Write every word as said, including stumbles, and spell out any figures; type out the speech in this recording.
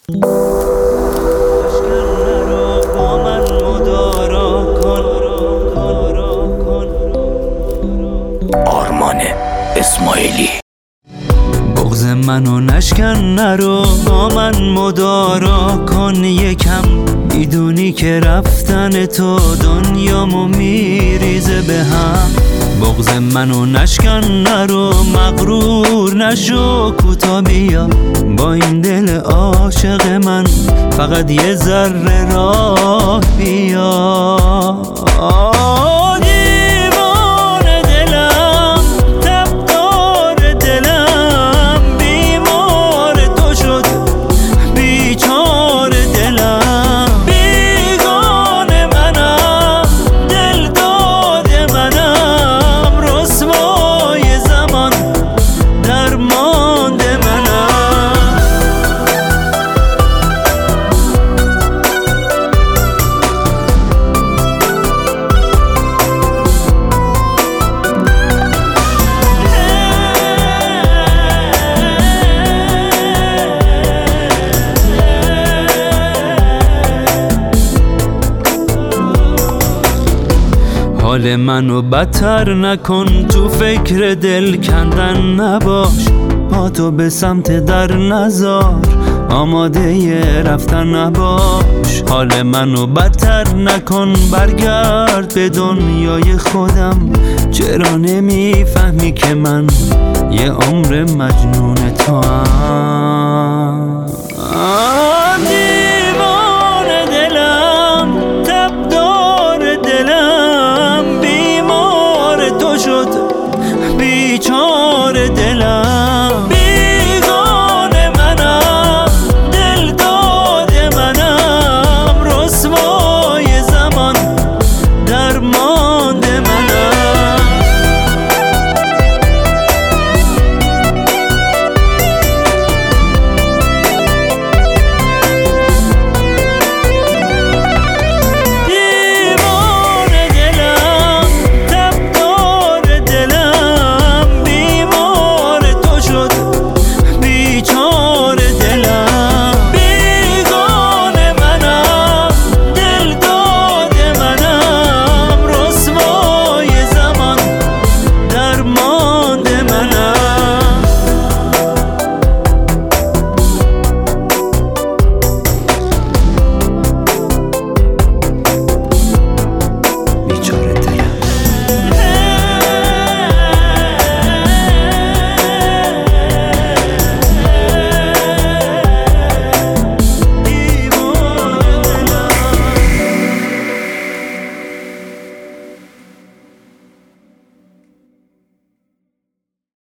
آرمان اسماعیلی. بغض منو نشکن نرو با من مدارا کن یکم، میدونی که رفتن تو دنیامو میریزه به هم. بغض منو نشکن نرو مغرور نشو کوتا بیا، با این دل عاشق من فقط یه ذره راه بیا. حال منو بدتر نکن، تو فکر دل کندن نباش، پا تو به سمت در نزار، آماده ی رفتن نباش. حال منو بدتر نکن، برگرد به دنیای خودم، چرا نمیفهمی که من یه عمر مجنون تو هم؟